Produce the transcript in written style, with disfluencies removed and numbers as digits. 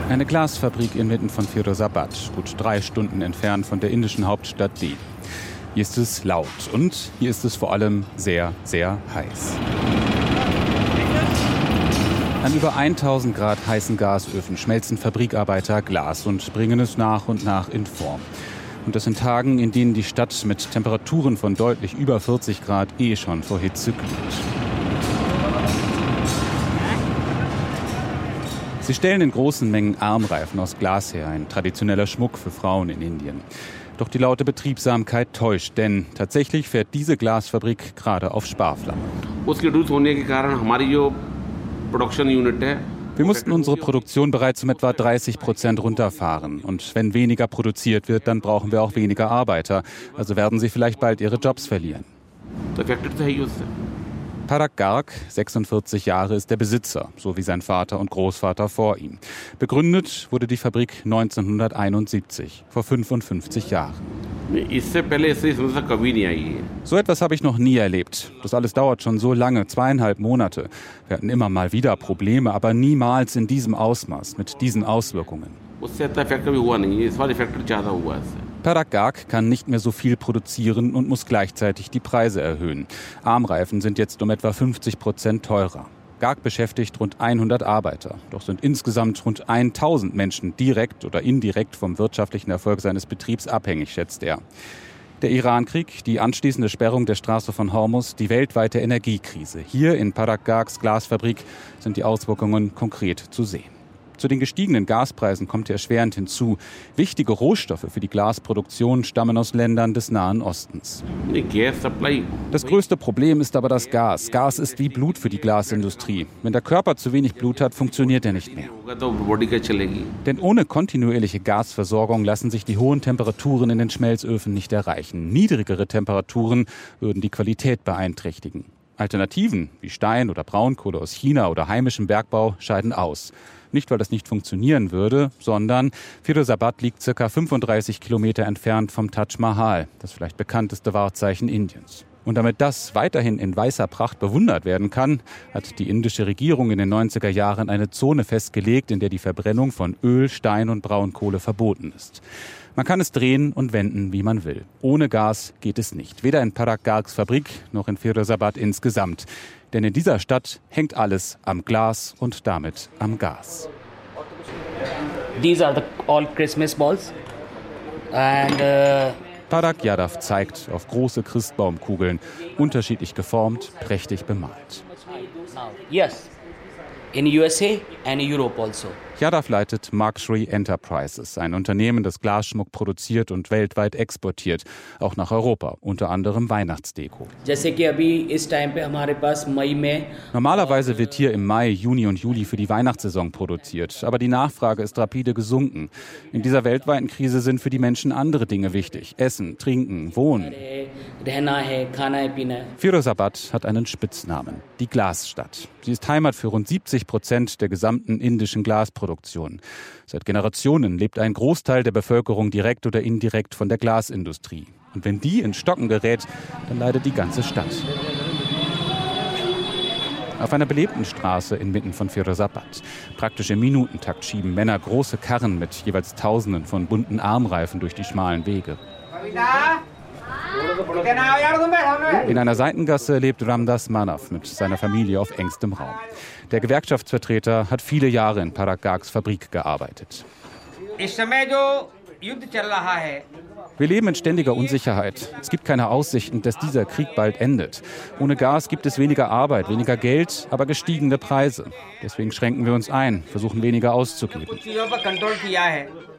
Eine Glasfabrik inmitten von Firozabad, gut 3 Stunden entfernt von der indischen Hauptstadt Delhi. Hier ist es laut und hier ist es vor allem sehr, sehr heiß. An über 1000 Grad heißen Gasöfen schmelzen Fabrikarbeiter Glas und bringen es nach und nach in Form. Und das in Tagen, in denen die Stadt mit Temperaturen von deutlich über 40 Grad schon vor Hitze glüht. Sie stellen in großen Mengen Armreifen aus Glas her, ein traditioneller Schmuck für Frauen in Indien. Doch die laute Betriebsamkeit täuscht, denn tatsächlich fährt diese Glasfabrik gerade auf Sparflamme. Wir mussten unsere Produktion bereits um etwa 30% runterfahren. Und wenn weniger produziert wird, dann brauchen wir auch weniger Arbeiter. Also werden sie vielleicht bald ihre Jobs verlieren. Parag Garg, 46 Jahre, ist der Besitzer, so wie sein Vater und Großvater vor ihm. Begründet wurde die Fabrik 1971, vor 55 Jahren. So etwas habe ich noch nie erlebt. Das alles dauert schon so lange, 2,5 Monate. Wir hatten immer mal wieder Probleme, aber niemals in diesem Ausmaß, mit diesen Auswirkungen. Parag Garg kann nicht mehr so viel produzieren und muss gleichzeitig die Preise erhöhen. Armreifen sind jetzt um etwa 50% teurer. Garg beschäftigt rund 100 Arbeiter. Doch sind insgesamt rund 1000 Menschen direkt oder indirekt vom wirtschaftlichen Erfolg seines Betriebs abhängig, schätzt er. Der Irankrieg, die anschließende Sperrung der Straße von Hormuz, die weltweite Energiekrise. Hier in Parag Gargs Glasfabrik sind die Auswirkungen konkret zu sehen. Zu den gestiegenen Gaspreisen kommt erschwerend hinzu. Wichtige Rohstoffe für die Glasproduktion stammen aus Ländern des Nahen Ostens. Das größte Problem ist aber das Gas. Gas ist wie Blut für die Glasindustrie. Wenn der Körper zu wenig Blut hat, funktioniert er nicht mehr. Denn ohne kontinuierliche Gasversorgung lassen sich die hohen Temperaturen in den Schmelzöfen nicht erreichen. Niedrigere Temperaturen würden die Qualität beeinträchtigen. Alternativen wie Stein oder Braunkohle aus China oder heimischem Bergbau scheiden aus. Nicht, weil das nicht funktionieren würde, sondern Firozabad liegt ca. 35 Kilometer entfernt vom Taj Mahal, das vielleicht bekannteste Wahrzeichen Indiens. Und damit das weiterhin in weißer Pracht bewundert werden kann, hat die indische Regierung in den 90er Jahren eine Zone festgelegt, in der die Verbrennung von Öl, Stein und Braunkohle verboten ist. Man kann es drehen und wenden, wie man will. Ohne Gas geht es nicht. Weder in Parag Gargs Fabrik noch in Firozabad insgesamt. Denn in dieser Stadt hängt alles am Glas und damit am Gas. These are all Christmas balls. And Parag Yadav zeigt auf große Christbaumkugeln, unterschiedlich geformt, prächtig bemalt. Yes, in USA and Europe also. Yadav leitet Markshri Enterprises, ein Unternehmen, das Glasschmuck produziert und weltweit exportiert, auch nach Europa, unter anderem Weihnachtsdeko. Normalerweise wird hier im Mai, Juni und Juli für die Weihnachtssaison produziert, aber die Nachfrage ist rapide gesunken. In dieser weltweiten Krise sind für die Menschen andere Dinge wichtig: Essen, Trinken, Wohnen. Firozabad hat einen Spitznamen: die Glasstadt. Sie ist Heimat für rund 70% der gesamten indischen Glasproduktion. Seit Generationen lebt ein Großteil der Bevölkerung direkt oder indirekt von der Glasindustrie. Und wenn die ins Stocken gerät, dann leidet die ganze Stadt. Auf einer belebten Straße inmitten von Firozabad. Praktisch im Minutentakt schieben Männer große Karren mit jeweils Tausenden von bunten Armreifen durch die schmalen Wege. In einer Seitengasse lebt Ramdas Manav mit seiner Familie auf engstem Raum. Der Gewerkschaftsvertreter hat viele Jahre in Parag Gargs Fabrik gearbeitet. Wir leben in ständiger Unsicherheit. Es gibt keine Aussichten, dass dieser Krieg bald endet. Ohne Gas gibt es weniger Arbeit, weniger Geld, aber gestiegene Preise. Deswegen schränken wir uns ein, versuchen weniger auszugeben.